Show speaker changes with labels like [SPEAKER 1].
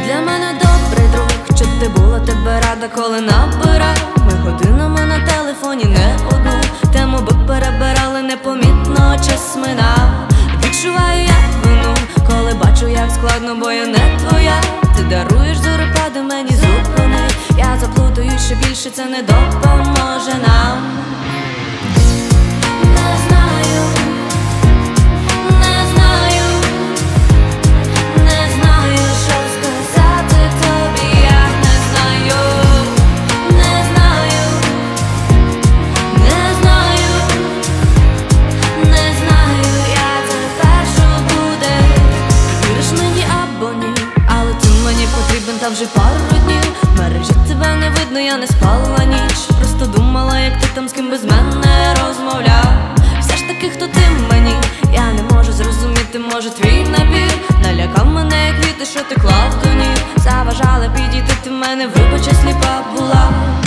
[SPEAKER 1] для мене добрий друг, що ти була, тебе рада, коли набирав. Ми годинами на телефоні не одну тему би перебирали, непомітно час минав. Відчуваю я вину, коли бачу, як складно, бо я не твоя. Ти даруєш зорепади, мені зупини. Я заплутаю ще більше, це не допоможе нам. Не знаю, не знаю, не знаю, що сказати тобі, я не знаю, не знаю, не знаю, не знаю, я тепер, що буде. Віриш мені або ні, але ти мені потрібен, та вже пару днів. В мережі тебе не видно, я не спала ніч. Просто думала, як ти там з ким без мене розмовляв. Все ж таки, хто ти мені, я не можу зрозуміти, може твій набір налякав мене, як квіти, що ти клав до ніг. Заважала підійти, ти в мене, вибач, я сліпа була.